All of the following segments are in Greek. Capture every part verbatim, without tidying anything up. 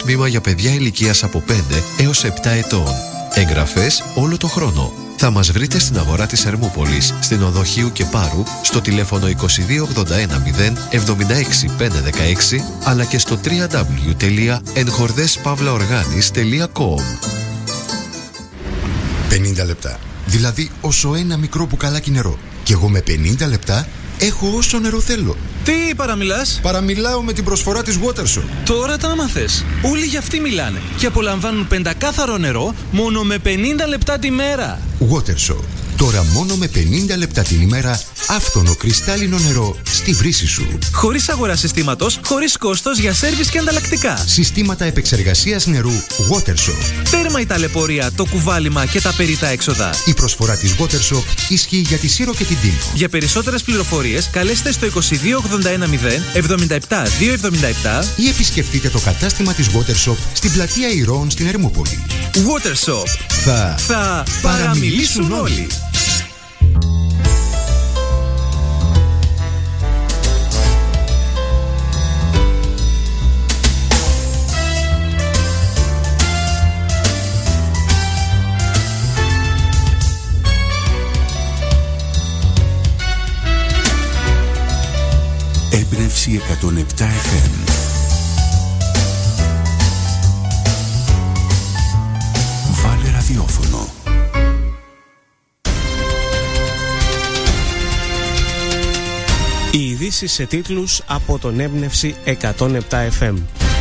τμήμα για παιδιά ηλικίας από πέντε έως επτά ετών. Εγγραφές όλο το χρόνο. Θα μας βρείτε στην αγορά της Ερμούπολης, στην οδό Χίου και Πάρου, στο τηλέφωνο είκοσι δύο ογδόντα ένα μηδέν εβδομήντα έξι πεντακόσια δεκαέξι, αλλά και στο double-u double-u double-u τελεία εγχορδές παύλα οργάνης τελεία κομ. πενήντα λεπτά. Δηλαδή όσο ένα μικρό μπουκαλάκι νερό. Και εγώ με πενήντα λεπτά έχω όσο νερό θέλω. Τι παραμιλάς? Παραμιλάω με την προσφορά της Watershop. Τώρα τα άμαθες. Όλοι για αυτή μιλάνε. Και απολαμβάνουν πεντακάθαρο νερό μόνο με πενήντα λεπτά τη μέρα. Watershop. Τώρα μόνο με πενήντα λεπτά την ημέρα άφθονο κρυστάλλινο νερό στη βρύση σου. Χωρίς αγορά συστήματος, χωρίς κόστος για σέρβις και ανταλλακτικά. Συστήματα επεξεργασίας νερού Watershop. Τέρμα η ταλαιπωρία, το κουβάλιμα και τα περιτά έξοδα. Η προσφορά της Watershop ισχύει για τη Σύρο και την Τίνο. Για περισσότερες πληροφορίες καλέστε στο είκοσι δύο ογδόντα ένα μηδέν εβδομήντα επτά διακόσια εβδομήντα επτά ή επισκεφτείτε το κατάστημα της Watershop στην πλατεία Ηρώων στην Ερμούπολη. Watershop. Θα, θα παραμιλήσουν όλοι. Έμπνευση εκατόν επτά εφ εμ. Βάλε ραδιόφωνο. Οι ειδήσεις σε τίτλους από τον Έμπνευση εκατόν επτά εφ εμ.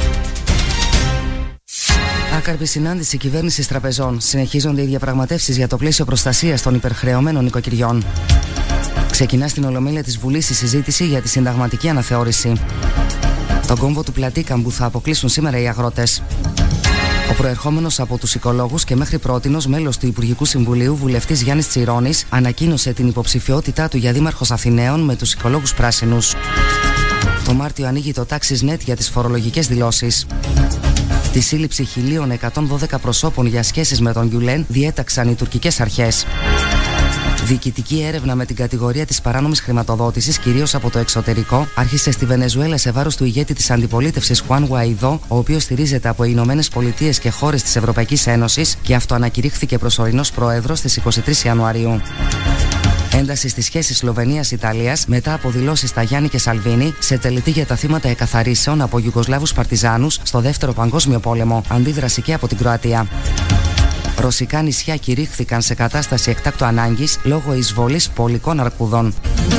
Άκαρπη συνάντηση κυβέρνησης τραπεζών. Συνεχίζονται οι διαπραγματεύσεις για το πλαίσιο προστασίας των υπερχρεωμένων νοικοκυριών. Ξεκινά στην Ολομέλεια της Βουλής η συζήτηση για τη συνταγματική αναθεώρηση. Τον κόμβο του Πλατήκαμπου θα αποκλείσουν σήμερα οι αγρότες. Ο προερχόμενος από τους οικολόγους και μέχρι πρότινος μέλος του Υπουργικού Συμβουλίου, βουλευτής Γιάννης Τσιρόνης, ανακοίνωσε την υποψηφιότητά του για δήμαρχος Αθηναίων με τους οικολόγους πράσινους. Το Μάρτιο ανοίγει το TaxisNet για τις φορολογικές δηλώσεις. Τη σύλληψη χίλια εκατόν δώδεκα προσώπων για σχέσεις με τον Γκιουλέν διέταξαν οι τουρκικές αρχές. Διοικητική έρευνα με την κατηγορία της παράνομης χρηματοδότησης, κυρίως από το εξωτερικό, άρχισε στη Βενεζουέλα σε βάρος του ηγέτη της αντιπολίτευσης Χουάν Γουαϊδό, ο οποίος στηρίζεται από οι Ηνωμένες Πολιτείες και χώρες της Ευρωπαϊκής Ένωσης και αυτοανακηρύχθηκε προσωρινός πρόεδρος στις είκοσι τρεις Ιανουαρίου. Ένταση στις σχέσεις Σλοβενίας-Ιταλίας μετά από δηλώσεις Ταγιάννη και Σαλβίνη σε τελετή για τα θύματα εκαθαρίσεων από Ιουγκοσλάβους Παρτιζάνους στο Δεύτερο Παγκόσμιο Πόλεμο. Αντίδραση και από την Κροατία. Ρωσικά νησιά κηρύχθηκαν σε κατάσταση εκτάκτου ανάγκης λόγω εισβολής πολικών αρκουδών.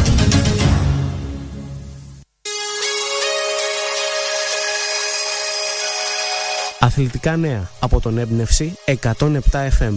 Αθλητικά νέα από τον Έμπνευση εκατόν επτά εφ εμ.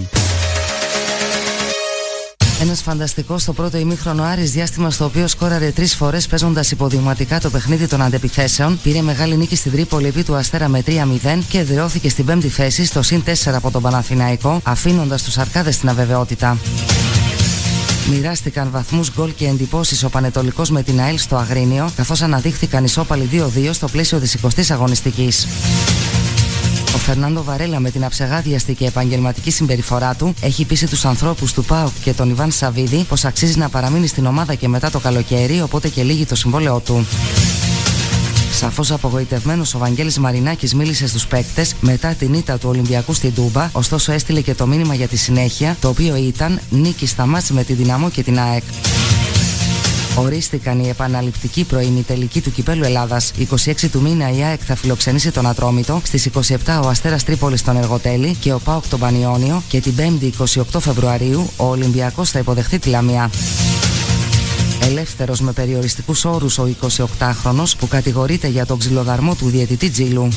Ένας φανταστικός στο πρώτο ημίχρονο Άρης, διάστημα στο οποίο σκόραρε τρεις φορές παίζοντας υποδειγματικά το παιχνίδι των αντεπιθέσεων, πήρε μεγάλη νίκη στην Τρίπολη επί του Αστέρα με τρία μηδέν και εδραιώθηκε στην πέμπτη θέση στο συν τέσσερα από τον Παναθηναϊκό, αφήνοντας τους αρκάδες στην αβεβαιότητα. Μοιράστηκαν βαθμούς, γκολ και εντυπώσεις ο Πανετολικός με την ΑΕΛ στο Αγρίνιο, καθώς αναδείχθηκαν ισόπαλοι δύο δύο στο πλαίσιο της εικοστής αγωνιστικής. Ο Φερνάντο Βαρέλα με την αψεγάδιαστη και επαγγελματική συμπεριφορά του έχει πείσει τους ανθρώπους του ΠΑΟΚ και τον Ιβάν Σαββίδη πως αξίζει να παραμείνει στην ομάδα και μετά το καλοκαίρι, οπότε και λύγει το συμβόλαιό του. Σαφώς απογοητευμένος ο Βαγγέλης Μαρινάκης μίλησε στους παίκτες μετά την ήττα του Ολυμπιακού στην Τούμπα, ωστόσο έστειλε και το μήνυμα για τη συνέχεια, το οποίο ήταν νίκη στα μάτς με τη Δυναμό και την ΑΕΚ. Ορίστηκαν οι επαναληπτικοί προημιτελικοί του Κυπέλλου Ελλάδας. είκοσι έξι του μήνα η ΑΕΚ θα φιλοξενήσει τον Ατρόμητο, στις είκοσι επτά ο Αστέρας Τρίπολης τον Εργοτέλη και ο ΠΑΟΚ τον Πανιόνιο και την πέμπτη είκοσι οκτώ Φεβρουαρίου ο Ολυμπιακός θα υποδεχθεί τη Λαμία. Ελεύθερος με περιοριστικούς όρους ο εικοσιοκτάχρονος που κατηγορείται για τον ξυλοδαρμό του διαιτητή Τζίλου.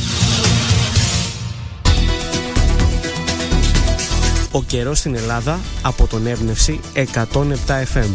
Ο καιρός στην Ελλάδα από τον Έμπνευση εκατόν επτά εφ εμ.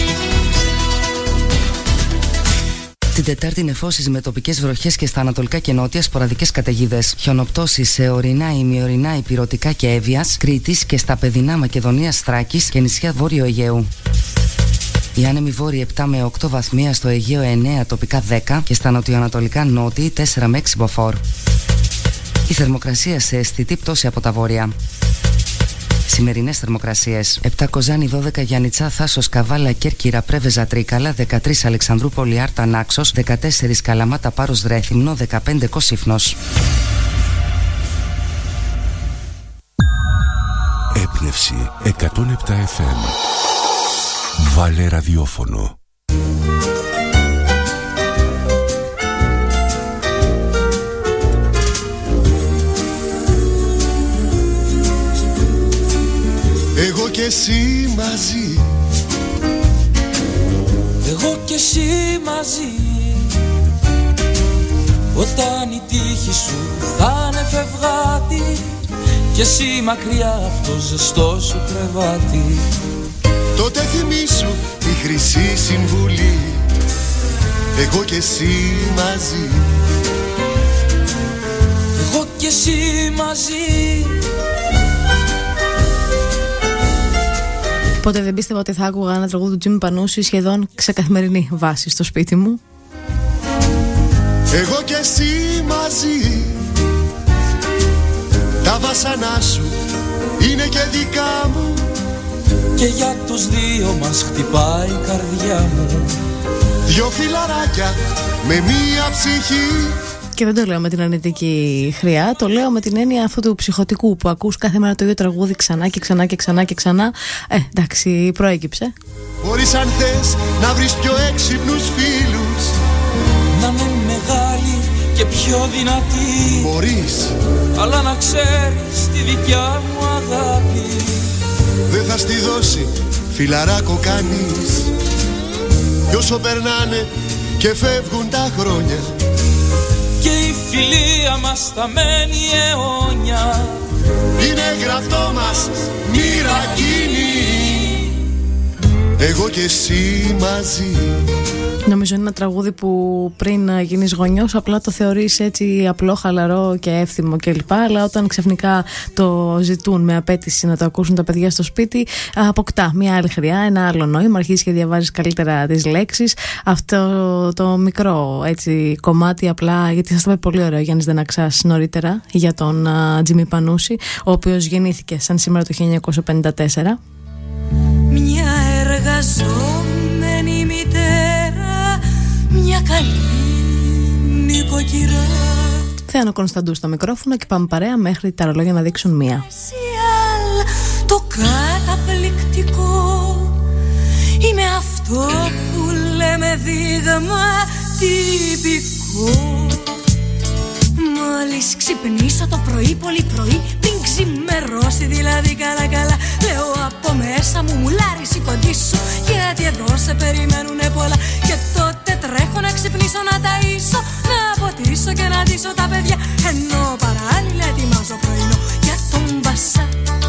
Την Τετάρτη νεφώσεις με τοπικές βροχές και στα ανατολικά και νότια σποραδικές καταιγίδες. Χιονοπτώσεις σε ορεινά, ημιορεινά, Ηπειρωτικά και Εύβοιας, Κρήτης και στα παιδινά Μακεδονίας, Θράκης και νησιά Βόρειο Αιγαίου. Οι άνεμοι βόρειοι επτά με οκτώ βαθμία, στο Αιγαίο εννέα, τοπικά δέκα και στα νοτιοανατολικά νότιοι τέσσερα με έξι μποφόρ. Η θερμοκρασία σε αισθητή πτώση από τα βόρεια. Σημερινές θερμοκρασίες: επτά Κοζάνη, δώδεκα Γιαννιτσά, Θάσος, Καβάλα, Κέρκυρα, Πρέβεζα, Τρίκαλα, δεκατρείς Αλεξανδρούπολη, Άρτα, Νάξος, δεκατέσσερα Καλαμάτα, Πάρος, Ρέθυμνο, δεκαπέντε Κοσύφνος. έμπνευση εκατόν επτά εφ εμ. Βάλε ραδιόφωνο. Εγώ και εσύ μαζί, εγώ και εσύ μαζί, όταν η τύχη σου θα είναι φευγάτη και εσύ μακριά από το ζεστό σου κρεβάτι, τότε θυμήσου τη χρυσή συμβουλή. Εγώ και εσύ μαζί, εγώ και εσύ μαζί. Ποτέ δεν πίστευα ότι θα άκουγα ένα τραγούδι του Τζίμι Πανούση σχεδόν σε καθημερινή βάση στο σπίτι μου. Εγώ και εσύ μαζί, τα βάσανά σου είναι και δικά μου, και για τους δύο μας χτυπάει η καρδιά μου. Δυο φιλαράκια με μία ψυχή. Και δεν το λέω με την αρνητική χρειά, το λέω με την έννοια αυτού του ψυχωτικού που ακούς κάθε μέρα το ίδιο τραγούδι ξανά και ξανά και ξανά και ξανά. Ε, εντάξει, προέκυψε. Μπορείς αν θες να βρεις πιο έξυπνους φίλους, να είναι μεγάλη και πιο δυνατή. Μπορείς, αλλά να ξέρεις τη δικιά μου αγάπη δεν θα στη δώσει φιλαράκο κανείς. Κι όσο περνάνε και φεύγουν τα χρόνια, και η φιλία μας θα μένει αιώνια, είναι γραφτό μας μοίρα κοινή. Εγώ και εσύ μαζί. Νομίζω είναι ένα τραγούδι που πριν γίνεις γονιός απλά το θεωρείς έτσι απλό, χαλαρό και εύθυμο κλπ. Αλλά όταν ξαφνικά το ζητούν με απέτηση να το ακούσουν τα παιδιά στο σπίτι, αποκτά μια άλλη χρειά, ένα άλλο νόημα, αρχίζεις και διαβάζεις καλύτερα τις λέξεις. Αυτό το μικρό έτσι κομμάτι απλά, γιατί σας το είπε πολύ ωραίο ο Γιάννης Δεναξάς νωρίτερα για τον Τζίμι Πανούση, ο οποίος γεννήθηκε σαν σήμερα το χίλια εννιακόσια πενήντα τέσσερα. Μια εργαζόμενη μητέρα, μια καλή νοικοκυρά. Θέανο Κωνσταντού στο μικρόφωνο και πάμε παρέα μέχρι τα ρολόγια να δείξουν μία. Το καταπληκτικό είναι αυτό που λέμε δείγμα τυπικό. Μόλις ξυπνήσω το πρωί, πολύ πρωί, πριν ξημερώσει δηλαδή καλά καλά, λέω από μέσα μου μουλάρι σηκωντή σου, γιατί εδώ σε περιμένουνε πολλά. Και τότε τρέχω να ξυπνήσω, να ταΐσω, να ποτίσω και να ντύσω τα παιδιά, ενώ παράλληλα ετοιμάζω πρωινό για τον Βασά.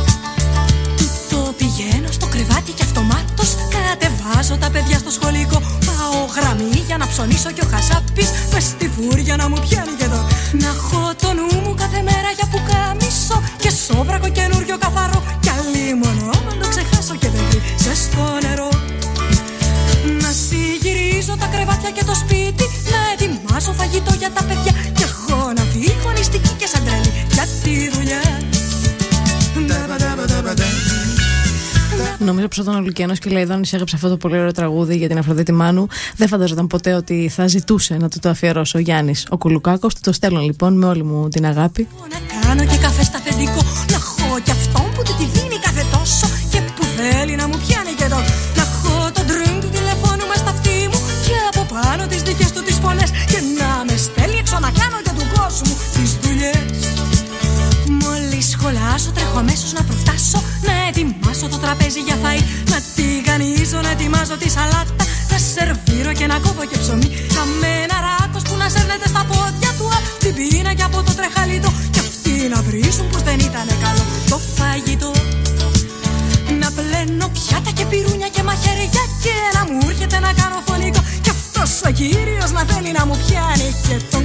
Τούτο πηγαίνω στο κρεβάτι και αυτομάτως κατεβάζω τα παιδιά στο σχολικό. Πάω γραμμή για να ψωνίσω και ο Χασάπης μες στη φούρια να μου πιάνει και εδώ. Να έχω το νου μου κάθε μέρα για πουκάμισο και σόβρακο καινούριο καθαρό, κι αλλήμωνο να το ξεχάσω και δεν βρει στο νερό. Να συγυρίζω τα κρεβάτια και το σπίτι, να ετοιμάσω φαγητό για τα παιδιά, κι εγώ να φύγω νηστική και σαν τρέλη για τη δουλειά. Νομίζω πως όταν ο Λουκιανός Κυλαϊδόνης έγραψε αυτό το πολύ ωραίο τραγούδι για την Αφροδίτη Μάνου, δεν φανταζόταν ποτέ ότι θα ζητούσε να του το αφιερώσει ο Γιάννης ο Κουλουκάκος. Του το στέλνω λοιπόν με όλη μου την αγάπη. Να κάνω και καφέ στα αφεντικό, να έχω κι αυτόν που του τη δίνει κάθε τόσο και που θέλει να μου πιάνει και εδώ. Να έχω το ντρινγκ του τηλεφώνου μες στα αυτή μου και από πάνω τις δικές του τις φωνές, και να με στέλνει έξω να κάνω για του κόσμου τις δουλειές. Μόλις σχολάσω τρέχω αμέσως να προφτάσω, να ετοιμάσω το τραπέζι για φαΐ, να τηγανίζω, να ετοιμάζω τη σαλάτα, να σερβίρω και να κόβω και ψωμί. Καμένα ράκος που να σέρνεται στα πόδια του απ' την πείνα και από το τρεχαλίτο, κι αυτοί να βρίσουν πως δεν ήταν καλό το φαγητό. Να πλένω πιάτα και πυρούνια και μαχαίρια και να μου έρχεται να κάνω φωνικό, κι αυτός ο κύριος να θέλει να μου πιάνει και τον...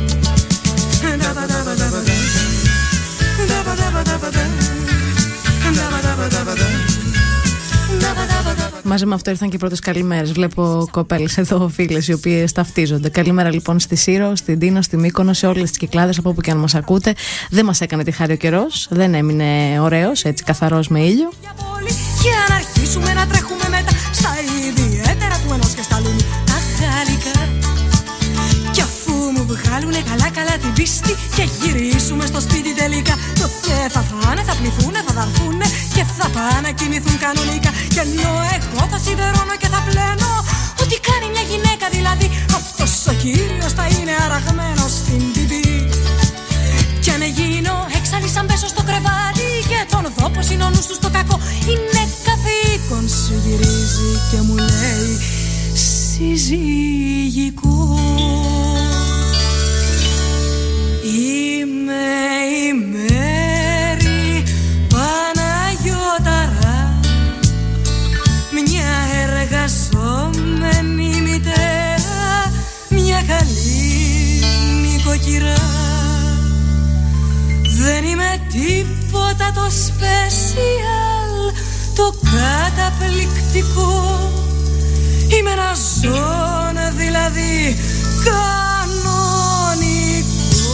Μαζί με αυτό ήρθαν και οι πρώτες καλημέρες. Βλέπω κοπέλες εδώ, φίλες, οι οποίες ταυτίζονται. Καλημέρα λοιπόν στη Σύρο, στην Τίνο, στη Μύκονο, σε όλες τις Κυκλάδες, από όπου και αν μας ακούτε. Δεν μας έκανε τη χάρη ο καιρός, δεν έμεινε ωραίος, έτσι καθαρός με ήλιο. Και αν αρχίσουμε να τρέχουμε μετά στα ιδιαίτερα του ενός και στα λούνου τα γαλλικά, κι αφού μου βγάλουνε καλά καλά την πίστη και γυρίσουμε στο σπίτι τελικά, τότε θα φάνε, θα πληθούνε, θα δαρθούνε και θα πάνε να κοιμηθούν κανονικά. Και ενώ εγώ θα σιδερώνω και θα πλένω ό,τι κάνει μια γυναίκα δηλαδή, αυτός ο κύριος θα είναι αραγμένος στην τιβή. Κι αν γίνω έξαλλη σαν πέσω στο κρεβάτι και τον δω πως είναι ο νους του στο κακό, είναι καθήκον σου, γυρίζει και μου λέει συζυγικό. Είμαι η Μέρη Παναγιώταρα, μια εργαζόμενη μητέρα, μια καλή νοικοκυρά. Δεν είμαι τίποτα το special, το καταπληκτικό. Είμαι ένα ζώο δηλαδή κανονικό.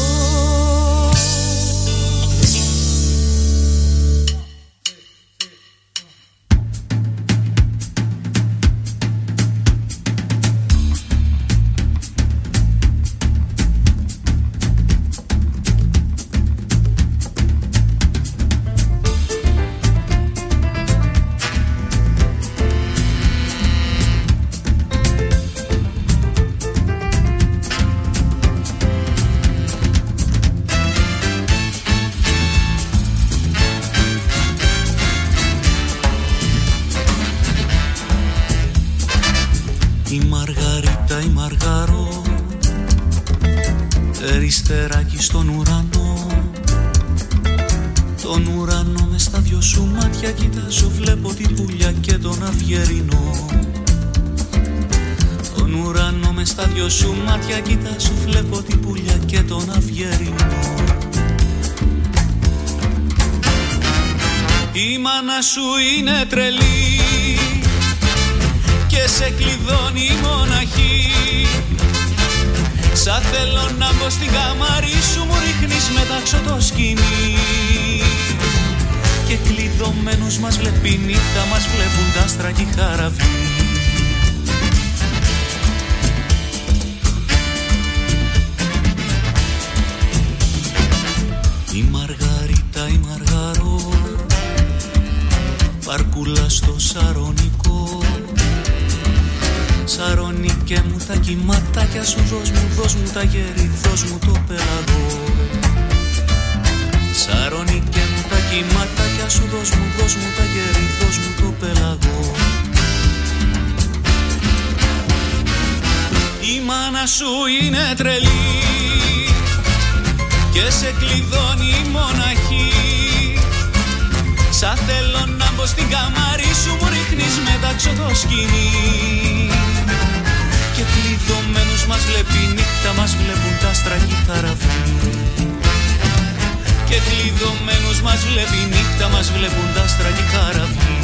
Περιστεράκι στον ουρανό, τον ουρανό μες στα δυο σου μάτια κοιτάζω, βλέπω την πουλιά και τον αυγερινό. Τον ουρανό μες στα δυο σου μάτια κοιτάζω, βλέπω την πουλιά και τον αυγερινό. Η μάνα σου είναι τρελή και σε κλειδώνει μοναχή. Σαν θέλω να μπω στην καμάρι σου, μου ρίχνεις μετάξω το σκηνή. Και κλειδωμένους μας βλέπει νύχτα, μας βλέπουν τα άστρα κι χαραβή. Η Μαργαρίτα, η Μαργαρό, παρκούλα στο Σαρονικό. Σαρονίκε μου τα κυματάκια σου, δώσ' μου, δώσ' μου τα γέρι, δώσ' μου το πελαγό. Σαρονίκε μου τα κυματάκια σου, δώσ' μου, δώσ' μου τα γέρι, δώσ' μου το πελαγό. Η μάνα σου είναι τρελή και σε κλειδώνει μοναχή. Σαν θέλω να μπω στην καμάρι σου, μου ρίχνεις μετάξω το σκηνή. Και κλειδωμένους μας βλέπει νύχτα, μας βλέπουν τα άστρα κι χαραβή. Και κλειδωμένους μας βλέπει νύχτα, μας βλέπουν τα άστρα κι χαραβή.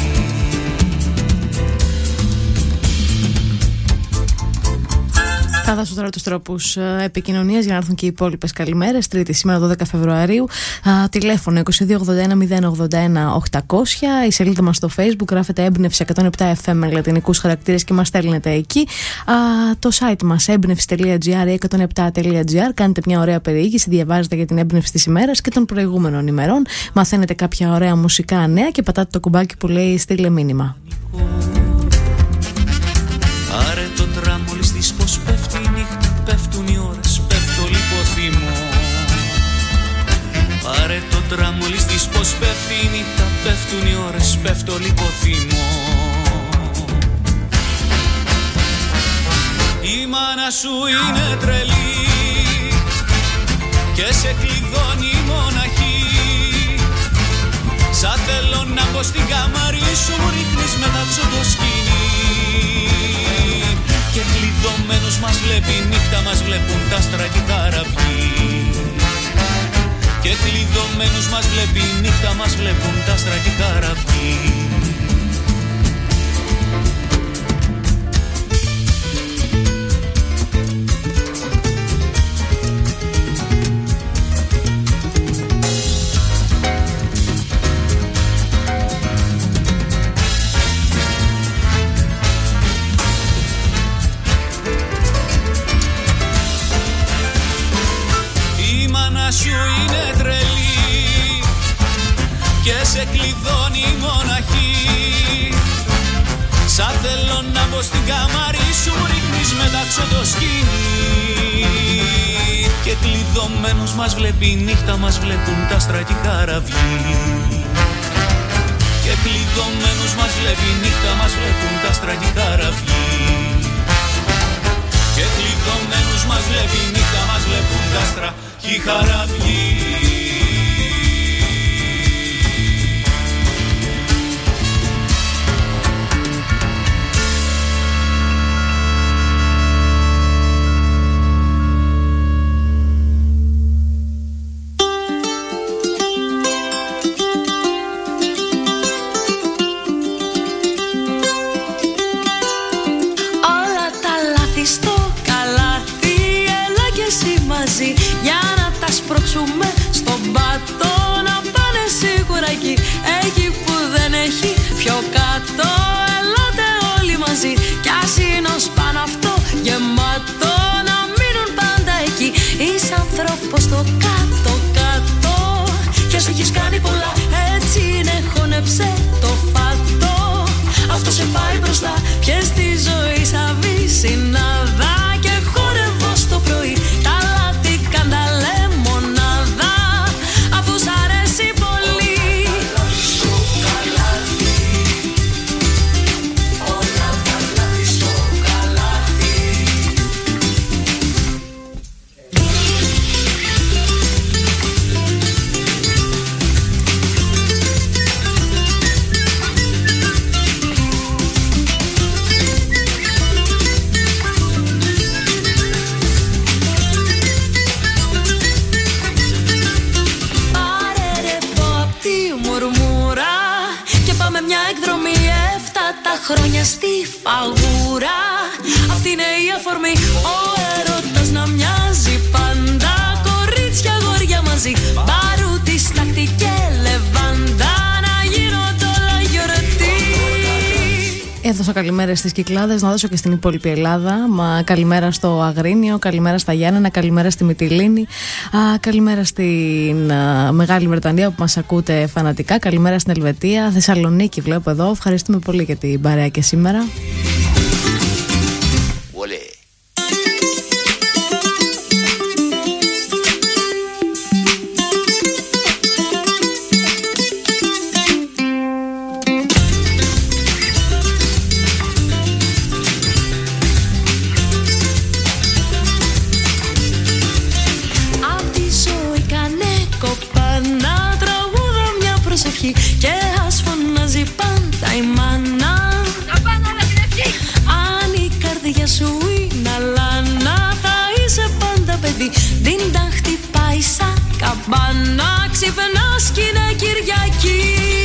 Θα δώσω τώρα τους τρόπους επικοινωνίας για να έρθουν και οι υπόλοιπες καλημέρες. Τρίτη σήμερα δώδεκα Φεβρουαρίου. Α, τηλέφωνο είκοσι δύο ογδόντα ένα μηδέν ογδόντα ένα οκτακόσια. Η σελίδα μας στο Facebook γράφεται έμπνευση εκατόν επτά εφ εμ με λατινικούς χαρακτήρες και μας στέλνετε εκεί. Α, το site μας έμπνευση τελεία τζι άρ ή εκατόν επτά τελεία τζι άρ. Κάνετε μια ωραία περιήγηση, διαβάζετε για την έμπνευση της ημέρας και των προηγούμενων ημερών. Μαθαίνετε κάποια ωραία μουσικά νέα και πατάτε το κουμπάκι που λέει στείλε μήνυμα. Πάρε το τραμόλι στις πως πέφτει η νύχτα, πέφτουν οι ώρες, πέφτω λιποθύμω. Πάρε το τραμόλι στις πως πέφτει η νύχτα, πέφτουν οι ώρες, πέφτω λιποθύμω. Η μάνα σου είναι τρελή και σε κλειδώνει μοναχή. Σαν θέλω να μπω στην καμάρι σου, μου ρίχνεις μετάξω το σκηνή. Και κλειδωμένους μας βλέπει νύχτα, μας βλέπουν τα άστρα κι χαραβή. Και κλειδωμένους μας βλέπει νύχτα, μας βλέπουν τα άστρα κι χαραβή. Σου είναι τρελή και σε κλειδώνει μένει μοναχή. Σαν θέλω να μπω στην καμάρι σου, ρίχνεις μετάξω το σκηνή. Και κλειδωμένος μας βλέπει η νύχτα, μας βλέπουν τα άστρα και η χαραυγή. Και κλειδωμένος μας βλέπει η νύχτα, μας βλέπουν τα άστρα και η χαραυγή. Και κλειδωμένος μας βλέπει η νύχτα, μας βλέπουν τα άστρα και η χαραυγή. Για να τα σπρώξουμε στον πάτο, να πάνε σίγουρα εκεί, εκεί που δεν έχει πιο κάτω. Ελάτε όλοι μαζί κι ας είναι ως πάνω αυτό γεμάτο, να μείνουν πάντα εκεί. Είσαι άνθρωπος στο κάτω κάτω, κι ας έχεις κάνει πολλά, έτσι είναι, χώνεψε το φάτο. Αυτό σε πάει μπροστά, πιες τη ζωή σαν βυσσινάδα. Και χόρευω στο πρωί τα λάθη κάντα λεμονάδα, αφού σ' αρέσει πολύ. Όλα τα λάθη στο καλάθι. Μια εκδρομή έφτα χρόνια στη φαγούρα. Αυτή είναι η αφορμή, ο έρωτας να μοιάζει πάντα. Κορίτσια γόρια μαζί, παρούτι, στάχτη και λεβάντα, να γίνονται όλα γιορτή. Έδωσα καλημέρα στις Κυκλάδες, να δώσω και στην υπόλοιπη Ελλάδα. Μα καλημέρα στο Αγρίνιο, καλημέρα στα Γιάννενα, καλημέρα στη Μυτιλήνη, α, καλημέρα στην α, Μεγάλη Βρετανία που μας ακούτε φανατικά, καλημέρα στην Ελβετία, Θεσσαλονίκη βλέπω εδώ. Ευχαριστούμε πολύ για την παρέα και σήμερα. Και ας φωνάζει πάντα η μάνα. Αν η καρδιά σου είναι αλάνα, θα είσαι πάντα παιδί. Την τα χτυπάει σαν καμπάνα, ξυπνάς κι είναι Κυριακή.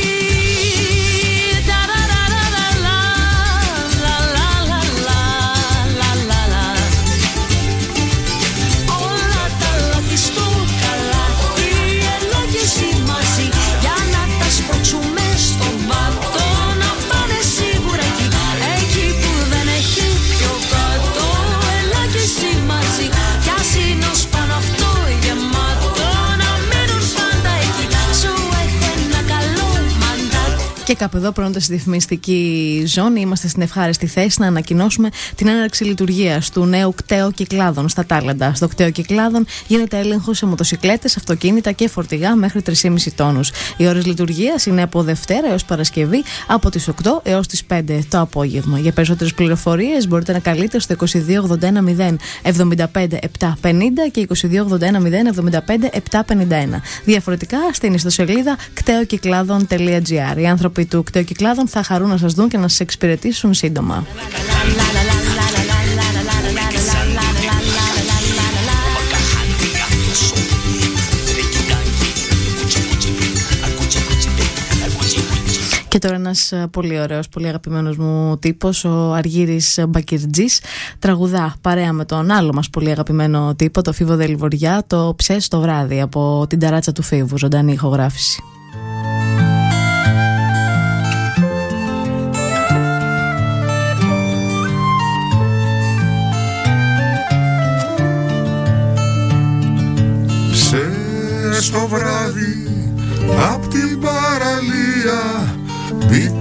Όλα τα λάθη στο καλάθι, έλα κι εσύ μαζί, για να τα σπρώξουμε στον πάτο, να πάνε σίγουρα εκεί, εκεί που δεν έχει πιο κάτω. Έλα κι εσύ μαζί, κι ας είναι ως πάνω αυτό γεμάτο, να μείνουν πάντα εκεί. Σου έχω ένα καλό μαντάτο. Και κάπου εδώ πρώτα στη διαφημιστική ζώνη είμαστε στην ευχάριστη θέση να ανακοινώσουμε την έναρξη λειτουργίας του νέου κταίου Κυκλάδων στα Τάλαντα. Στο κταίο Κυκλάδων γίνεται έλεγχο σε μοτοσικλέτες, αυτοκίνητα και φορτηγά μέχρι τρεις κόμμα πέντε τόνους. Οι ώρες λειτουργίας είναι από Δευτέρα έως Παρασκευή από τις οκτώ έως τις πέντε το απόγευμα. Για περισσότερες πληροφορίες μπορείτε να καλείτε στο είκοσι δύο ογδόντα ένα μηδέν εβδομήντα πέντε επτακόσια πενήντα και είκοσι δύο ογδόντα ένα μηδέν εβδομήντα πέντε επτακόσια πενήντα ένα. Διαφορετικά στην ιστοσελίδα κταίοκυκλάδων τελεία τζι άρ. Οι άνθρωποι του κταίου Κυκλάδων θα χαρούν να σας δουν και να σας εξυπηρετήσουν σύντομα. Και τώρα ένας πολύ ωραίος, πολύ αγαπημένος μου τύπος, ο Αργύρης Μπακυρτζής, τραγουδά παρέα με τον άλλο μας πολύ αγαπημένο τύπο, το Φίβο Δελβοριά, το «Ψες το βράδυ» από την ταράτσα του Φίβου, ζωντανή ηχογράφηση. Ψες το βράδυ απ' την παραλία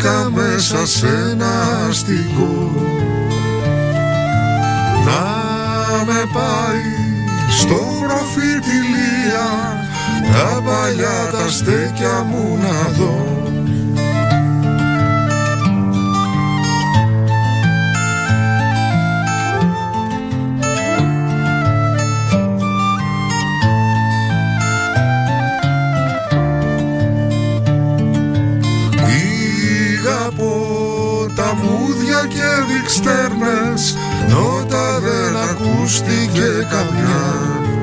βρήκα μέσα σε ένα αστικό να με πάει στο προφητηλία, τα παλιά τα στέκια μου να δω. Και διξτέρνες, νότα δεν ακούστηκε καμιά.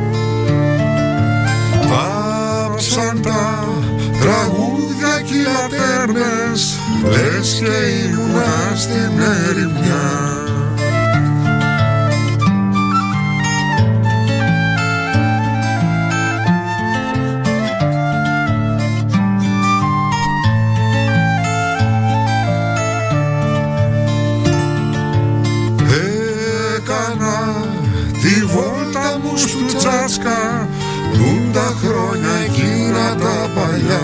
Πάψαν τα τραγούδια κι οι λατέρνες, λες και ήμουνα στην ερημιά. Δουν τα χρόνια εκείνα τα παλιά.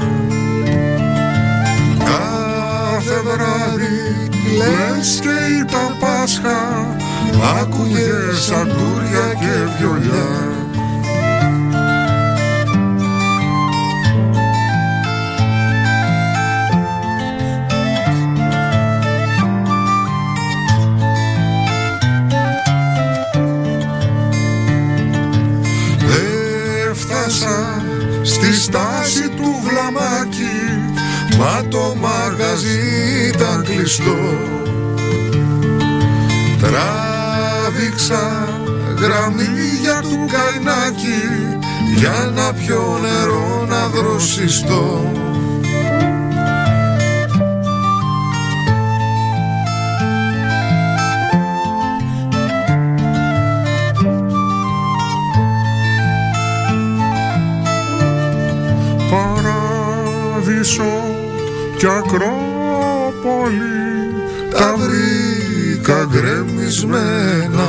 Κάθε βράδυ λες και ήταν Πάσχα, άκουγες σαντούρια και βιολιά. Στη στάση του Βλαμάκη, μα το μαγαζί ήταν κλειστό. Τράβηξα γραμμή για του καϊνάκι, για να πιω νερό να δροσιστώ. Κι Ακρόπολη τα βρήκα γκρεμισμένα.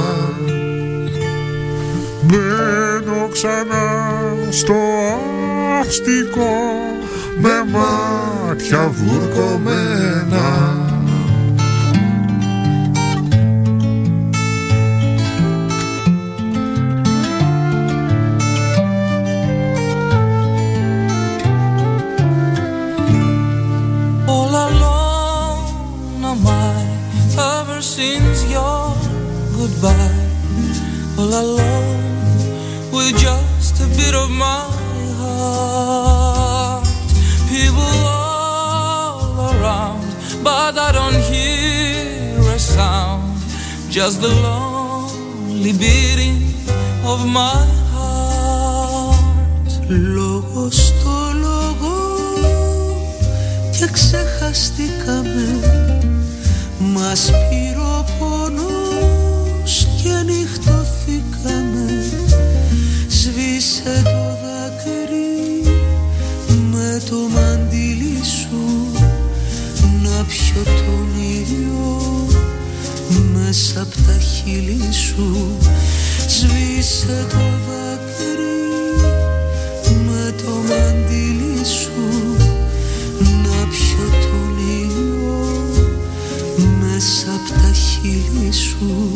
Μπαίνω ξανά στο αστικό με μάτια βουρκωμένα. Since your goodbye, all alone with just a bit of my heart. People all around, but I don't hear a sound, just the lonely beating of my heart. Λόγο στο λόγο και ξεχαστήκαμε, μας πήρε ο πόνος και νυχτωθήκαμε. Σβήσε το δάκρυ με το μαντίλι σου, να πιω τον ήλιο μέσα απ' τα χείλη σου. Σβήσε το δάκρυ με το μαντίλι σου, να πιω τον ήλιο μέσα απ' τα χείλη σου.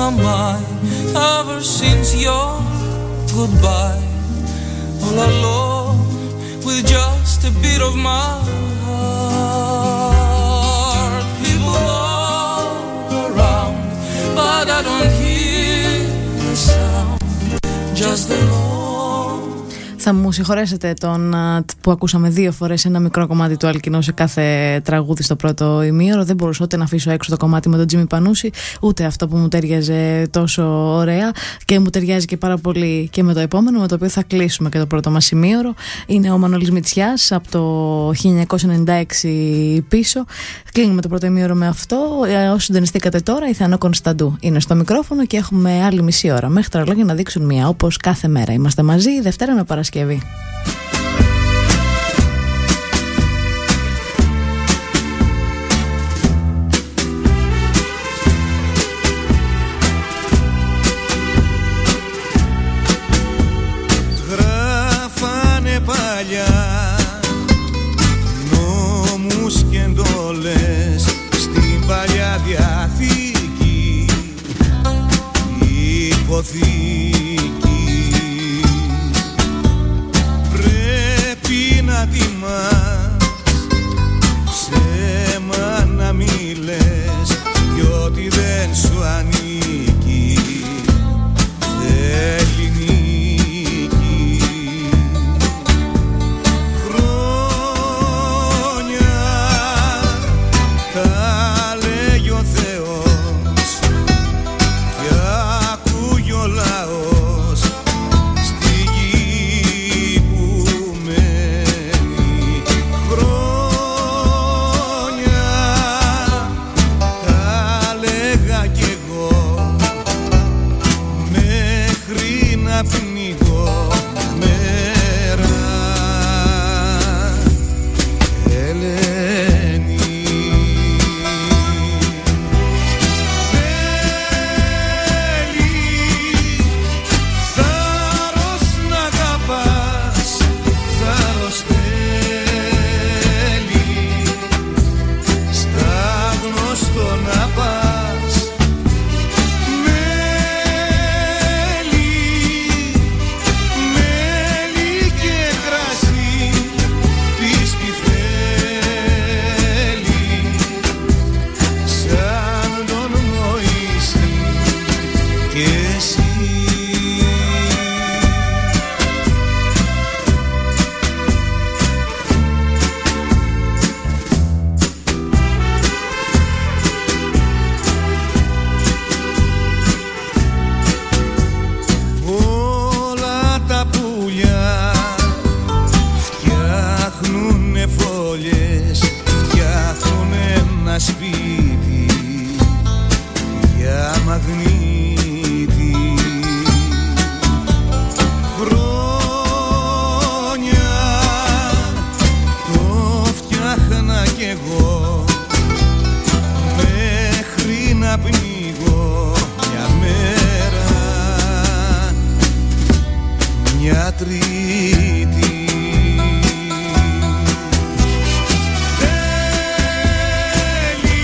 my mind ever since your goodbye. All alone with just a bit of my heart. People all around, but I don't hear the sound. Just the Lord. Θα μου συγχωρέσετε τον που ακούσαμε δύο φορές ένα μικρό κομμάτι του Αλκινό σε κάθε τραγούδι στο πρώτο ημίωρο. Δεν μπορούσα ούτε να αφήσω έξω το κομμάτι με τον Τζίμι Πανούση, ούτε αυτό που μου ταιριάζε τόσο ωραία και μου ταιριάζει και πάρα πολύ και με το επόμενο, με το οποίο θα κλείσουμε και το πρώτο μας ημίωρο. Είναι ο Μανώλης Μητσιάς από το χίλια εννιακόσια ενενήντα έξι πίσω. Κλείνουμε το πρώτο ημίωρο με αυτό. Όσοι συντονιστήκατε τώρα, η Θεανό Κωνσταντού είναι στο μικρόφωνο και έχουμε άλλη μισή ώρα μέχρι τα ρολόγια να δείξουν μία, όπως κάθε μέρα. Είμαστε μαζί Δευτέρα με Παρασκευή. Γράφανε παλιά νόμους και εντόλες στην Παλιά Διαθήκη, υποθήκη. Πρέπει να τιμάς, ψέμα να μη λες, κι ό,τι δεν σου ανήκει θέλει νίκη. Χρόνια τα λέγει ο Θεός κι ακούει ο λαός στη γη που μένει. Χρόνια τα λέγα κι εγώ μέχρι να πνιγώ μέρα. Ελένη, θέλει θάρρος να αγαπάς, θάρρος θέλει στα γνωστό να πας. Μέλι, μέλι και κρασί, πίστη θέλει σαν τον Μωυσή και εσύ. Όλα τα πουλιά φτιάχνουνε φωλιές, φτιάχνουν ένα σπίτι για μαγνήτη. Χρόνια το φτιάχνα κι εγώ μέχρι να πνιγώ μια μέρα, μια τρίτη. Θέλει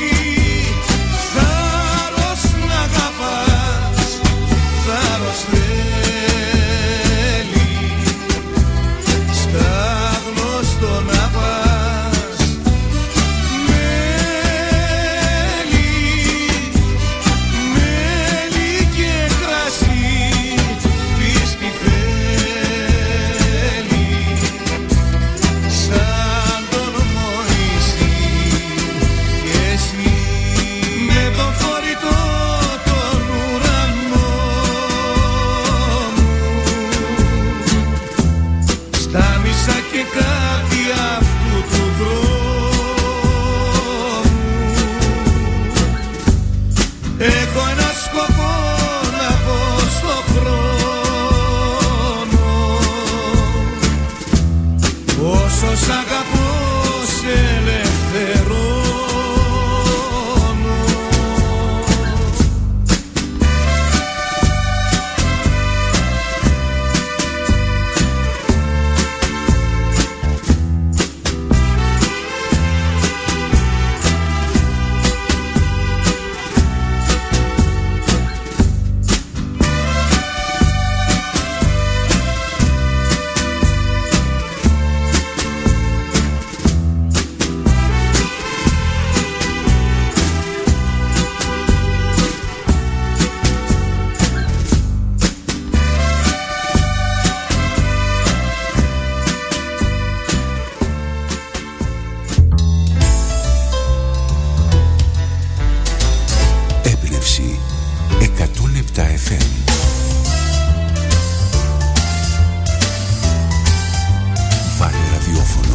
θάρρος να αγαπάς, θάρρος θέλει στα γνωστό να πας. Μέλι, μέλι και κρασί, πίστη θέλει εμ. Βάλε ραδιόφωνο.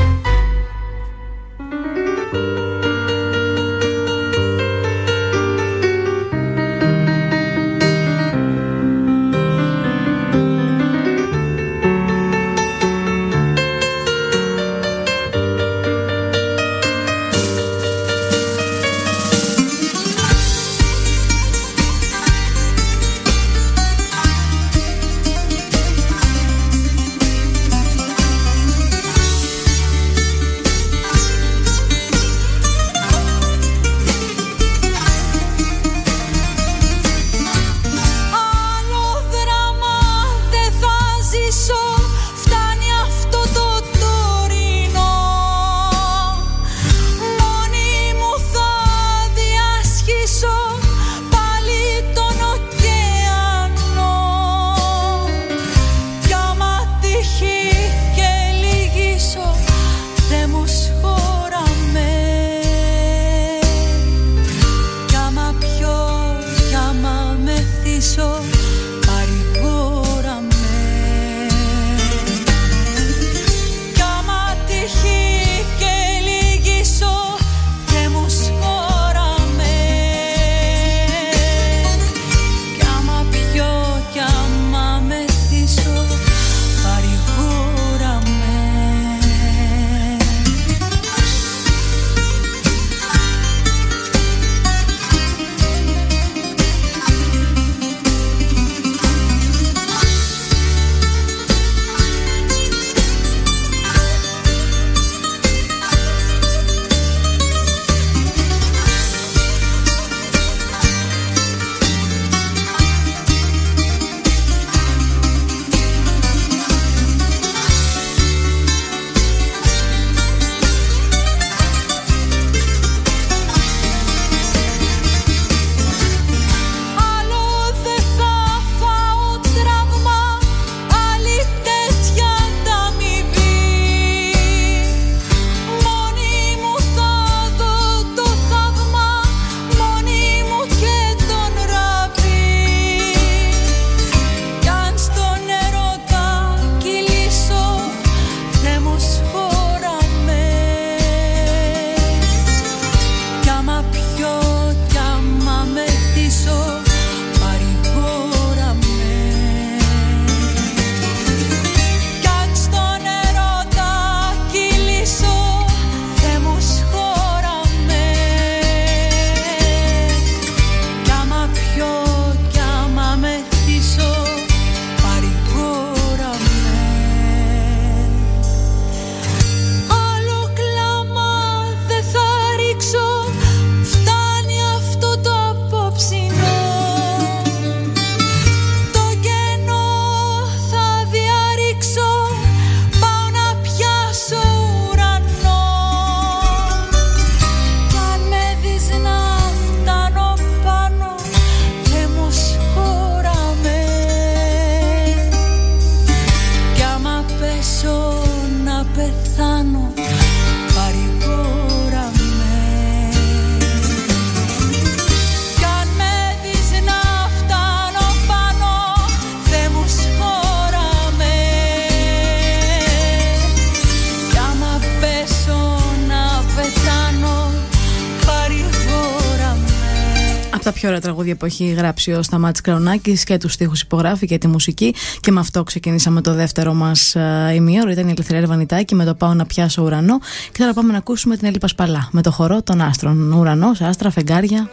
Τα πιο ωραία τραγούδια που έχει γράψει ο Σταμάτης Κραουνάκης, και τους στίχους υπογράφει και τη μουσική, και με αυτό ξεκινήσαμε το δεύτερο μας uh, ημίωρο. Ήταν η Ελευθερία Ρεβανιτάκη με το Πάω να πιάσω ουρανό, και τώρα πάμε να ακούσουμε την Έλλη Πασπαλά με το χορό των άστρων. Ουρανός, άστρα, φεγγάρια.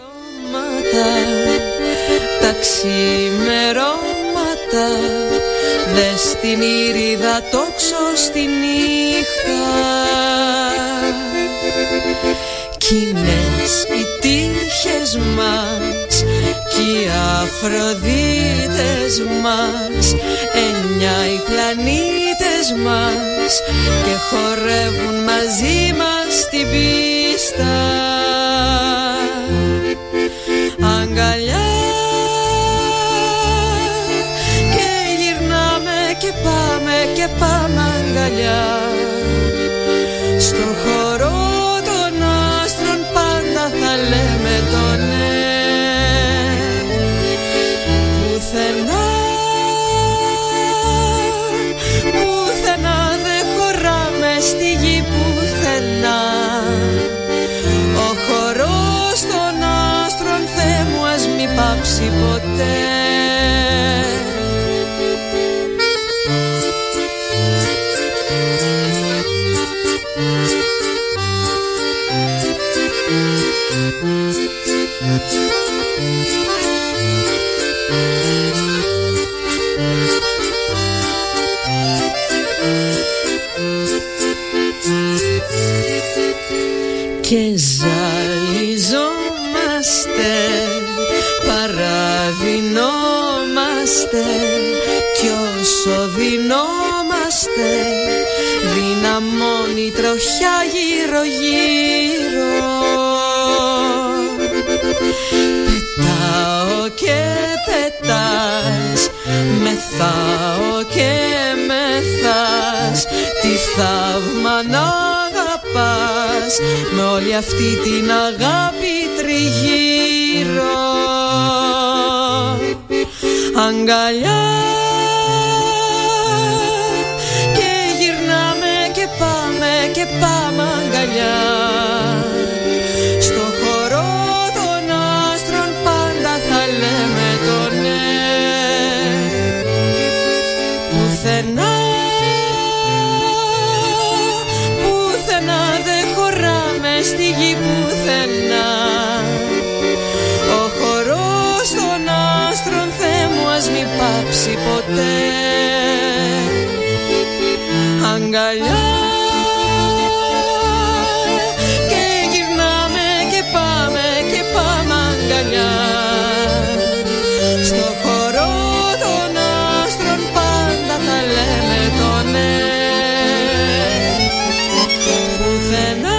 Τα ξημερώματα, δες την ήριδα τόξο στη νύχτα. Κίνες οι τύχες μας κι οι Αφροδίτες μας, εννιά οι πλανήτες μας, και χορεύουν μαζί μας στην πίστα. Αγκαλιά και γυρνάμε και πάμε και πάμε αγκαλιά. Στο χορό των άστρων πάντα θα λέμε το ναι, που ποτέ. Και ζαλιζόμαστε, παραδεινόμαστε, κι όσο δινόμαστε δυναμώνει τροχιά γύρω γύρω. Πετάω και πετάς, μεθάω και μεθάς, τι θαύμα να αγαπάς με όλη αυτή την αγάπη τριγύρω. Αγκαλιά και γυρνάμε και πάμε και πάμε αγκαλιά. Στο χορό των άστρων πάντα θα λέμε το ναι. Πουθενά, πουθενά δεν χωράμε στη γη πουθενά. Ο χορός των άστρων, Θεέ μου, ας μη πάψει ποτέ. Αγκαλιά και γυρνάμε και πάμε και πάμε αγκαλιά. Στο χορό των άστρων πάντα θα λέμε το ναι. Πουθενά,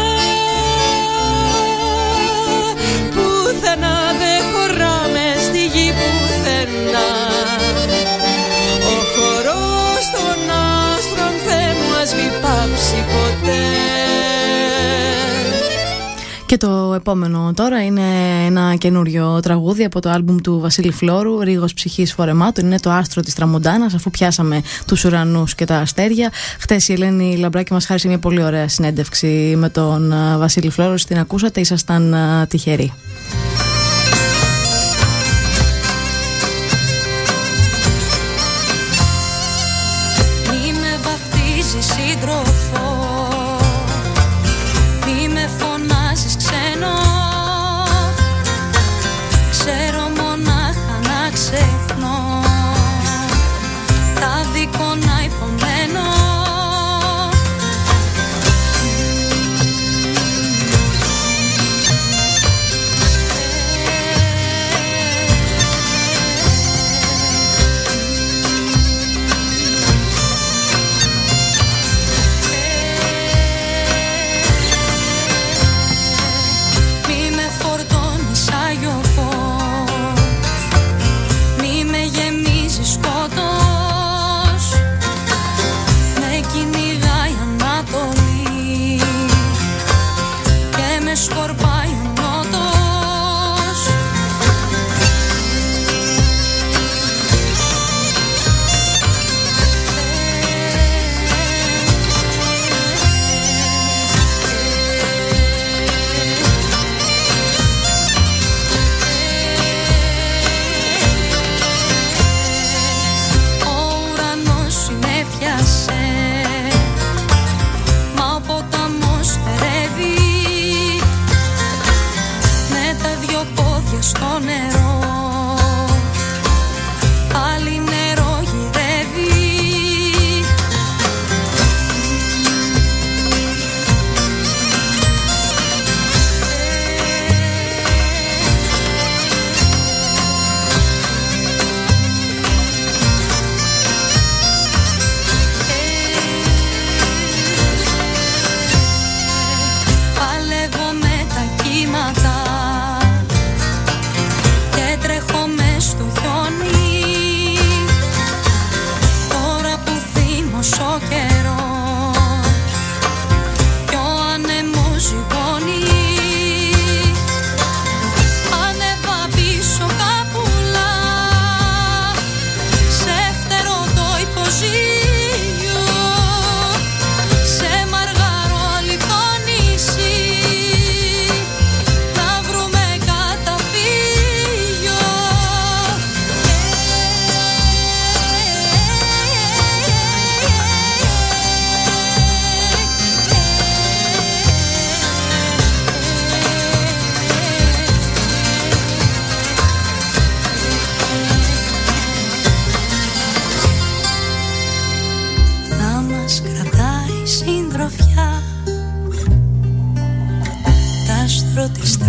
πουθενά δεν χωράμε στη γη πουθενά. Ο χορός των άστρων, Θεέ μου, ας μη πάψει ποτέ. Και το επόμενο τώρα είναι ένα καινούριο τραγούδι από το άλμπουμ του Βασίλη Φλόρου, Ρίγος ψυχής φορεμάτων. Είναι το άστρο της Τραμοντάνας, αφού πιάσαμε τους ουρανούς και τα αστέρια. Χτες η Ελένη Λαμπράκη μας χάρισε μια πολύ ωραία συνέντευξη με τον Βασίλη Φλόρου. Την ακούσατε, ήσασταν τυχεροί. Μη με βαφτίζεις σύντροφο, μη με φωνάζεις ξένο. Ξέρω μονάχα να ξεχνώ, τα δικό να υπομένω. Σκορπάει ο νότος. Ο ουρανός συνέφιασε, μα ο ποταμός στερεύει. Δυο πόδια στο νερό, πάλι νερό γυρεύει. Παλεύω με τα κύματα,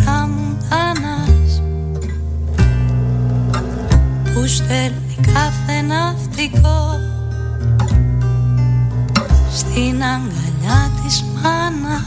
Τραντζαμουτάνας που στέλνει κάθε ναυτικό στην αγκαλιά της μάνας.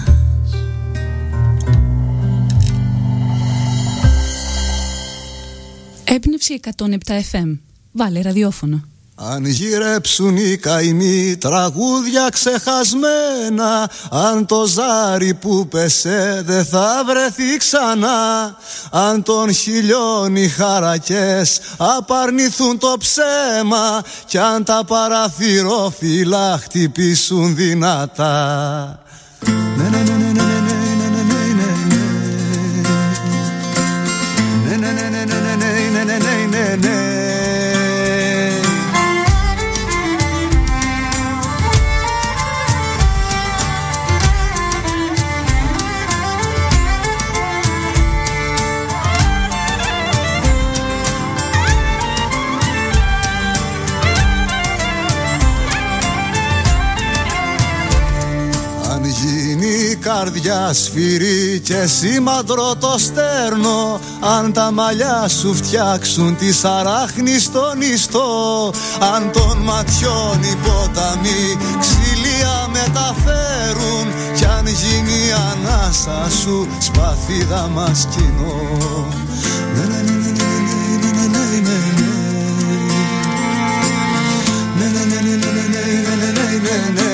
Έμπνευση εκατόν επτά εφ εμ. Βάλε ραδιόφωνο. Αν γυρέψουν οι καημοί τραγούδια ξεχασμένα, αν το ζάρι που πέσε δεν θα βρεθεί ξανά, αν των χιλιών οι χαρακές απαρνηθούν το ψέμα, κι αν τα παραθυρόφυλλα χτυπήσουν δυνατά. Ναι, ναι, ναι, ναι, ναι, ναι, ναι, ναι, ναι, ναι, ναι, ναι, ναι, ναι, ναι, ναι, ναι, ναι. Καρδιά σφυρί και σήμαντρο το στέρνο, αν τα μαλλιά σου φτιάξουν τη σαράχνη στον ιστό, αν των ματιών οι ποταμοί ξυλία μεταφέρουν, κι αν γίνει η ανάσα σου σπαθίδα μας κοινό. Ναι, ναι, ναι, ναι, ναι, ναι, ναι, ναι, ναι, ναι, ναι, ναι, ναι, ναι, ναι, ναι.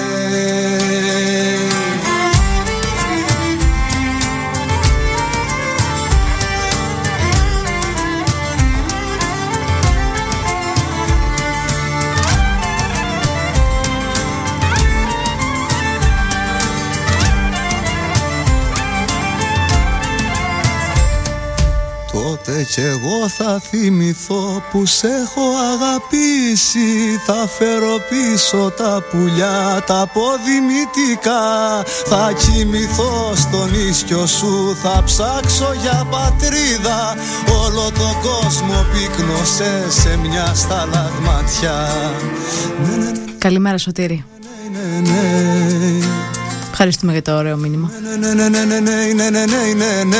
Τότε κι εγώ θα θυμηθώ που σ' έχω αγαπήσει, θα φέρω πίσω τα πουλιά τα αποδημητικά, θα κοιμηθώ στον ίσκιο σου, θα ψάξω για πατρίδα, όλο τον κόσμο πύκνωσε σε μια σταλαγματιά. Καλημέρα Σωτήρη. Ναι, ναι. Ευχαριστούμε για το ωραίο μήνυμα. Ναι, ναι, ναι, ναι, ναι, ναι, ναι, ναι, ναι, ναι.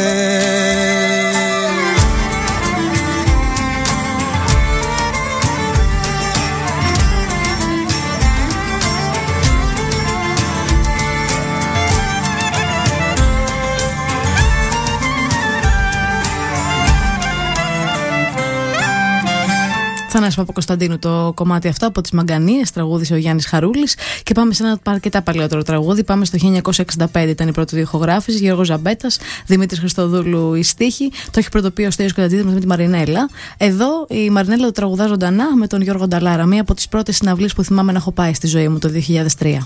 Θανάση Παπακοσταντίνου το κομμάτι αυτό από τις Μαγκανίες, τραγούδισε ο Γιάννης Χαρούλης. Και πάμε σε ένα αρκετά παλαιότερο τραγούδι. Πάμε στο χίλια εννιακόσια εξήντα πέντε, ήταν η πρώτη διχογράφηση. Γιώργος Ζαμπέτας, Δημήτρης Χριστοδούλου η στίχη. Το έχει πρωτοποιεί ο Στέλιος Κωνσταντίδης με τη Μαρινέλα. Εδώ η Μαρινέλα το τραγουδά ζωντανά με τον Γιώργο Νταλάρα. Μία από τις πρώτες συναυλίες που θυμάμαι να έχω πάει στη ζωή μου το δύο χιλιάδες τρία.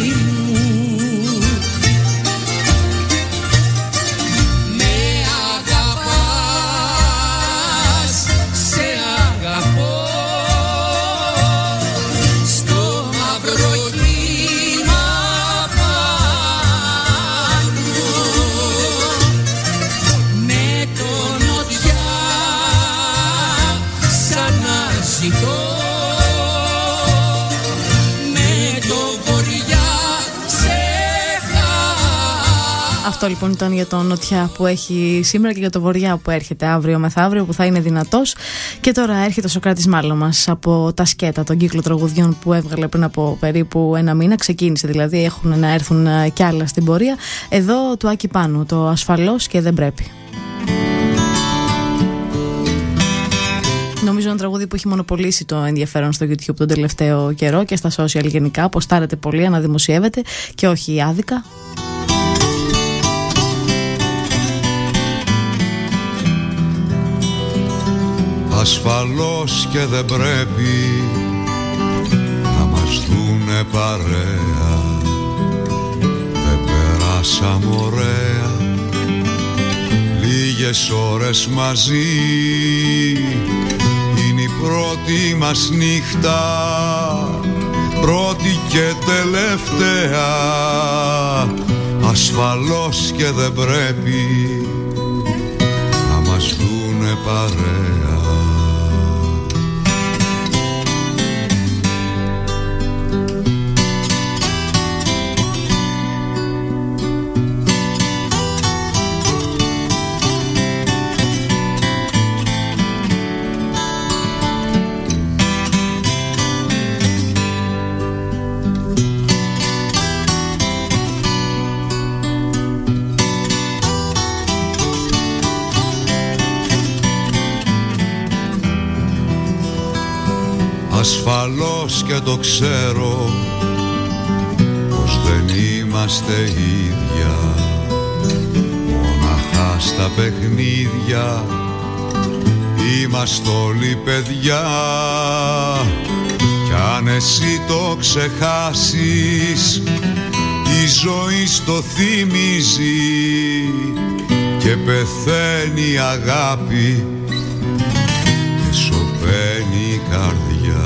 Με Αυτό λοιπόν ήταν για τον νοτιά που έχει σήμερα και για το βορειά που έρχεται αύριο μεθαύριο, που θα είναι δυνατός. Και τώρα έρχεται ο Σωκράτης Μάλλομας από τα σκέτα, τον κύκλο τραγουδιών που έβγαλε πριν από περίπου ένα μήνα. Ξεκίνησε δηλαδή, έχουν να έρθουν κι άλλα στην πορεία. Εδώ του Άκη Πάνου, το ασφαλώς και δεν πρέπει. Νομίζω ένα τραγούδι που έχει μονοπολίσει το ενδιαφέρον στο YouTube τον τελευταίο καιρό και στα social γενικά. Αποστάρετε πολύ, αναδημοσιεύετε και όχι άδικα. Ασφαλώς και δεν πρέπει να μας δουνε παρέα. Δεν περάσαμε ωραία λίγες ώρες μαζί. Είναι η πρώτη μας νύχτα, πρώτη και τελευταία. Ασφαλώς και δεν πρέπει να μας δουνε παρέα. Ασφαλώς και το ξέρω πως δεν είμαστε ίδια. Μοναχά στα παιχνίδια είμαστε όλοι παιδιά. Κι αν εσύ το ξεχάσεις, η ζωή στο θυμίζει και πεθαίνει η αγάπη και σωπαίνει η καρδιά.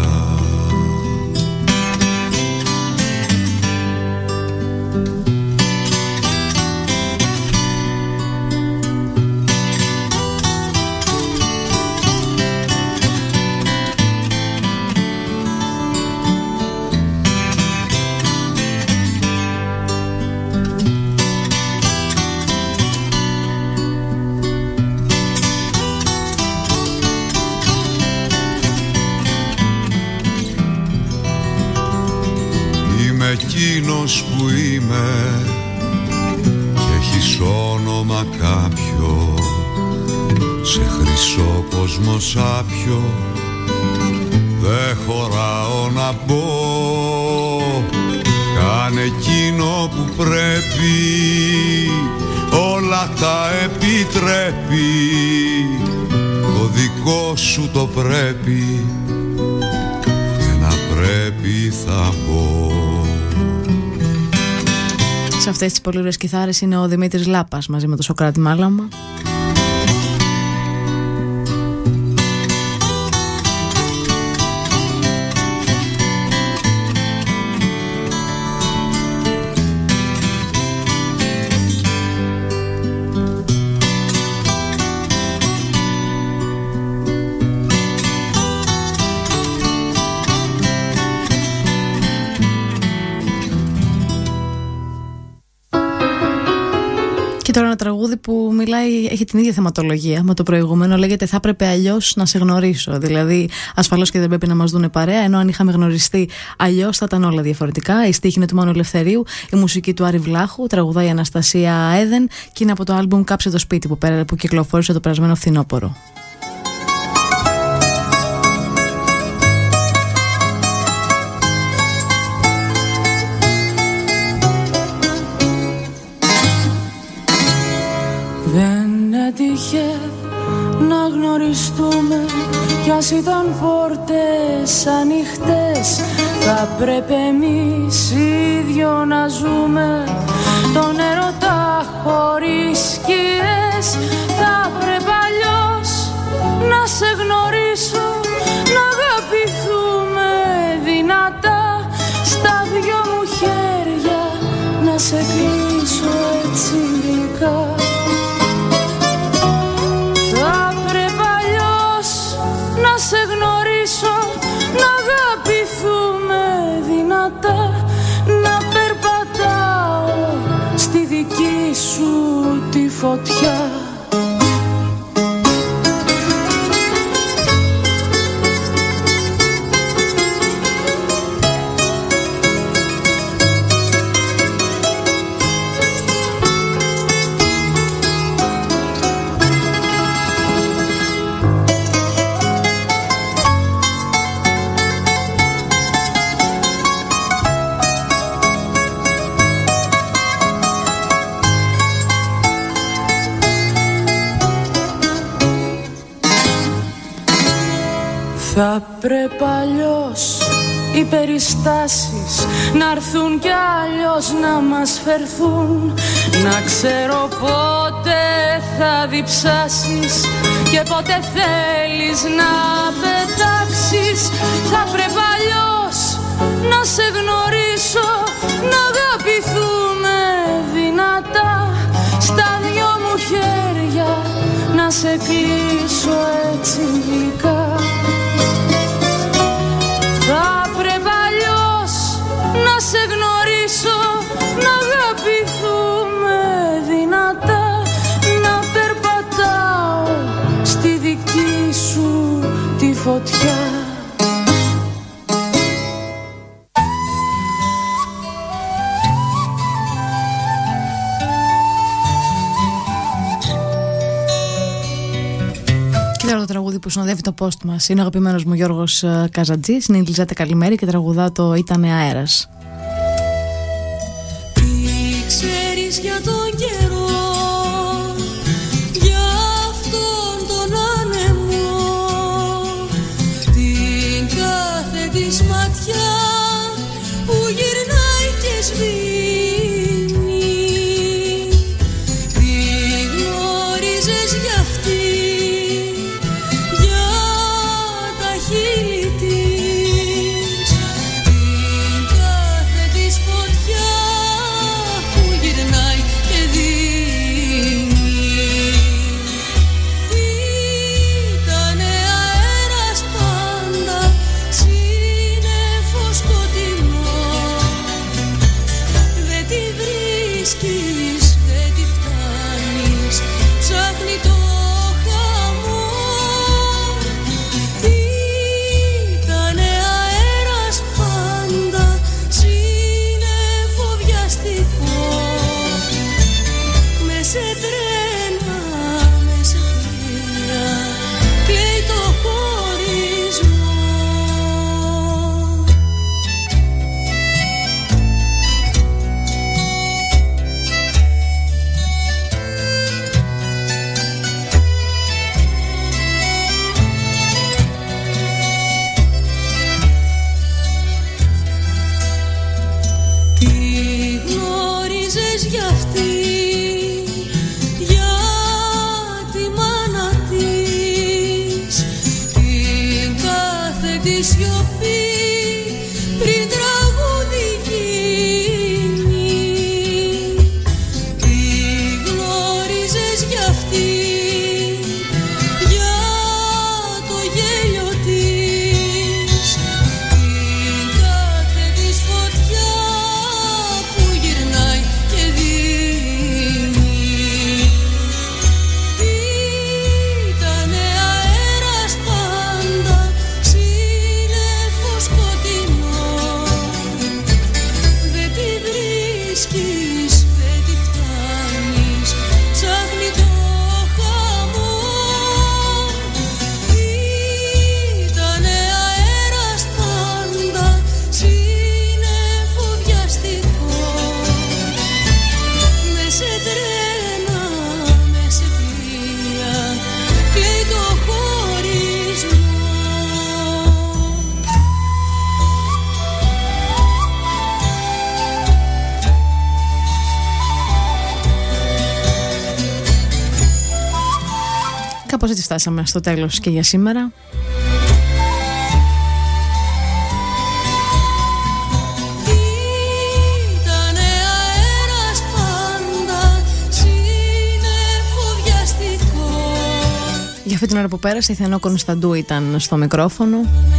Εκείνος που είμαι και έχεις όνομα κάποιο, σε χρυσό κόσμο σάπιο δεν χωράω να μπω. Κάνε εκείνο που πρέπει, όλα τα επιτρέπει, το δικό σου το πρέπει και να πρέπει θα μπω. Σε αυτές τις πολύ ωραίες κιθάρες είναι ο Δημήτρης Λάπας μαζί με τον Σωκράτη Μάλλομα. Τώρα ένα τραγούδι που μιλάει, έχει την ίδια θεματολογία με το προηγούμενο, λέγεται «Θα έπρεπε αλλιώς να σε γνωρίσω». Δηλαδή, ασφαλώς και δεν πρέπει να μας δούνε παρέα, ενώ αν είχαμε γνωριστεί αλλιώς θα ήταν όλα διαφορετικά. Η στίχη είναι του Μάνου Ελευθερίου, η μουσική του Άρη Βλάχου, τραγουδάει η Αναστασία Έδεν και είναι από το άλμπουμ «Κάψε το σπίτι» που, πέρα, που κυκλοφόρησε το περασμένο φθινόπωρο. Έτυχε να γνωριστούμε κι ας ήταν πόρτες ανοιχτές. Θα πρέπει εμείς οι δυο να ζούμε τον έρωτα χωρίς σκιές. Θα πρέπει αλλιώς να σε γνωρίσω, να αγαπηθούμε δυνατά. Στα δυο μου χέρια να σε κλείσω έτσι γλυκά. Να σε γνωρίσω, να αγαπηθούμε δυνατά. Να περπατάω στη δική σου Θα πρέπει αλλιώς οι περιστάσεις να έρθουν κι αλλιώς να μας φερθούν. Να ξέρω πότε θα διψάσεις και πότε θέλεις να πετάξεις. Θα πρέπει αλλιώς να σε γνωρίσω, να αγαπηθούμε δυνατά. Στα δυο μου χέρια να σε κλείσω έτσι γλυκά. Θα πρέπει αλλιώς να σε γνωρίσω, να αγαπηθούμε δυνατά. Να περπατάω στη δική σου τη φωτιά. Το τραγούδι που συνοδεύει το post μας είναι ο αγαπημένος μου Γιώργος Καζατζής. Είναι η Λιζάτε Καλημέρη και τραγουδά το «Ήτανε αέρας». Τι ξέρεις για τον καιρό, για αυτόν τον άνεμο, την κάθε της ματιά που γυρνάει και σβήνει. Τι γνώριζες για αυτή, Κάπως έτσι φτάσαμε στο τέλος και για σήμερα. Για αυτή την ώρα που πέρασε η Θεανό Κωνσταντού ήταν στο μικρόφωνο.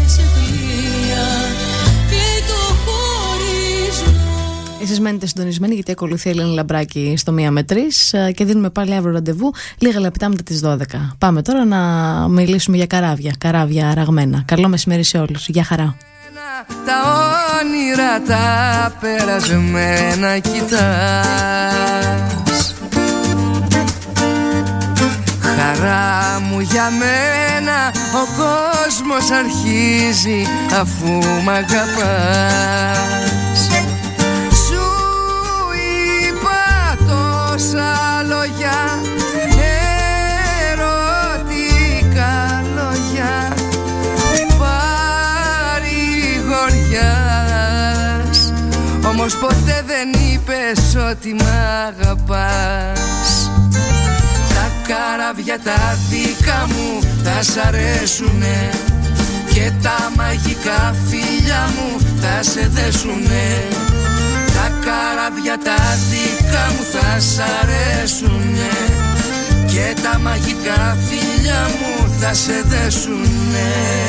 Εσείς μένετε συντονισμένοι γιατί ακολουθεί η Ελένη Λαμπράκη στο μία με τρεις και δίνουμε πάλι αύριο ραντεβού λίγα λεπτά μετά τις δώδεκα. Πάμε τώρα να μιλήσουμε για καράβια, καράβια αραγμένα. Καλό μεσημέρι σε όλους. Γεια χαρά. Τα όνειρα τα περασμένα κοιτάς, χαρά μου για μένα ο κόσμος αρχίζει αφού μ' αγαπάς. Τόσα λόγια, ερωτικά λόγια, όμως ποτέ δεν είπες ότι μ' αγαπάς. Τα καράβια τα δικά μου θα σ' αρέσουνε και τα μαγικά φίλια μου θα σε δέσουνε. Τα καράβια τα δικά μου θα σ' αρέσουνε και τα μαγικά φίλια μου θα σε δέσουνε.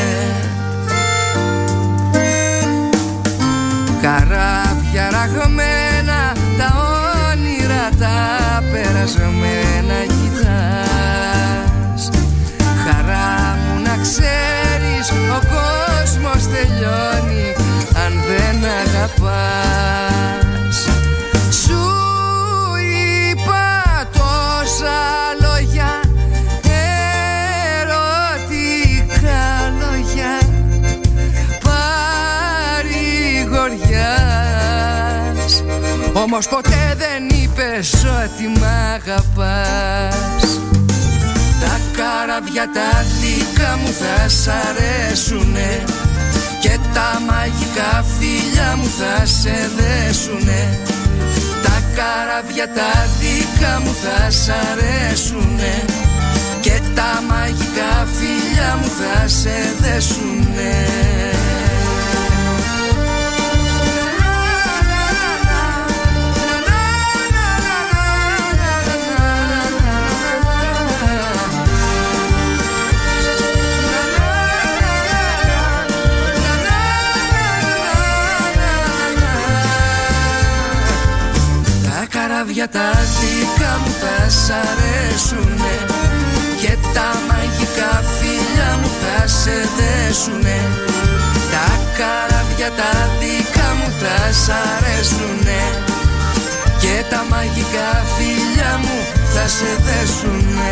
Καράβια ραγμένα, τα όνειρα τα περασμένα κοιτάς. Χαρά μου να ξέρεις, ο κόσμος τελειώνει αν δεν αγαπάς. Σου είπα τόσα λόγια, ερωτικά λόγια, παρηγοριάς, όμως ποτέ δεν είπες ότι μ' αγαπάς. Τα καράβια τα δικά μου θα σ' αρέσουνε και τα μαγικά φίλια μου θα σε δέσουνε. Τα καράβια τα δικά μου θα σ' αρέσουνε και τα μαγικά φίλια μου θα σε δέσουνε. Για τα δικά μου θα σ' αρέσουνε και τα μαγικά φίλια μου θα σε δέσουνε. Τα καράβια τα δικά μου θα σ' αρέσουνε και τα μαγικά φίλια μου θα σε δέσουνε.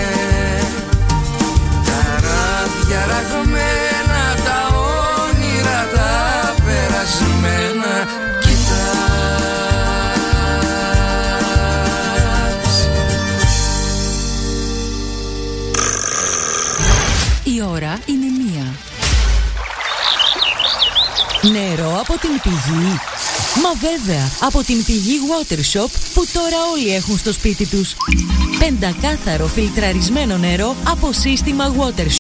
Καράβια ραγμένα, τα όνειρα τα περασμένα κοιτάς. Η ώρα είναι μία. Νερό από την πηγή? Μα βέβαια, από την πηγή Water Shop που τώρα όλοι έχουν στο σπίτι τους. Πεντακάθαρο φιλτραρισμένο νερό από σύστημα Water Shop.